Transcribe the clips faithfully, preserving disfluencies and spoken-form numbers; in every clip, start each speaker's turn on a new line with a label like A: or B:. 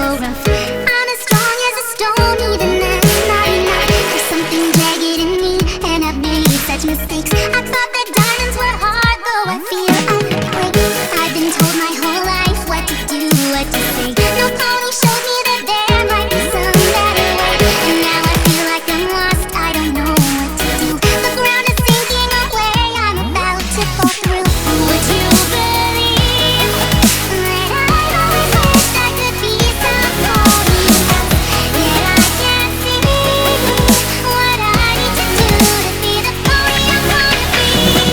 A: so rough. I'm as strong as a stone, even that's not enough. There's something jagged in me, and I've made such mistakes. I thought that diamonds were hard, though I feel I break. I've been told my whole life what to do, what to say. No pony showed me that there might be some better way. And now I feel like I'm lost, I don't know what to do. The ground is sinking away, I'm about to fall through. Would you believe that I've always wished I could be somebody else? Yet I can't see what I need to do to be the pony I wanna be.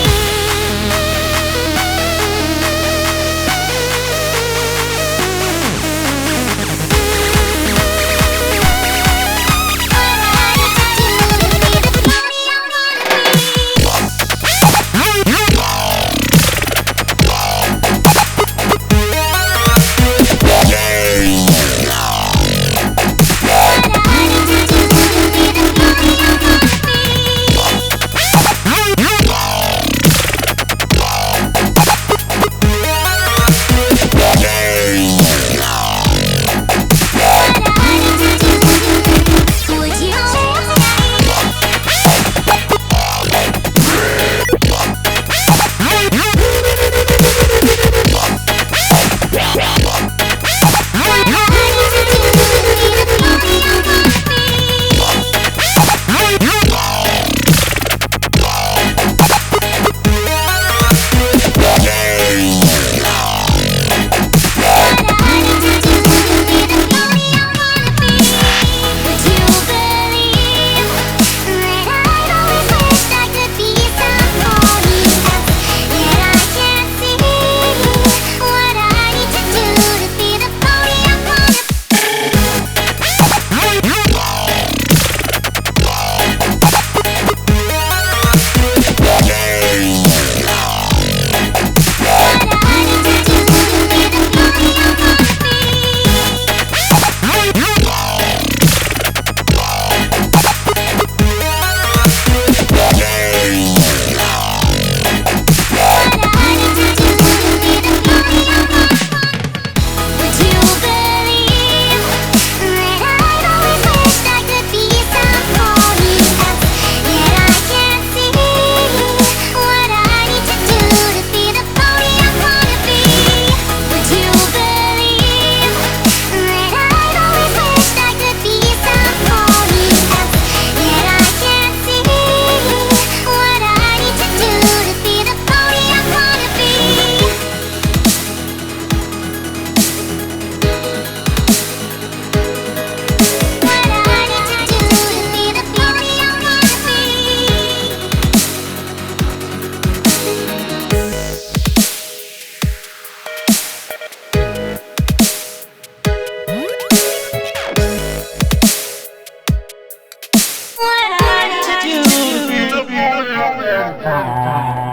B: What I need to do to be the pony I wanna be.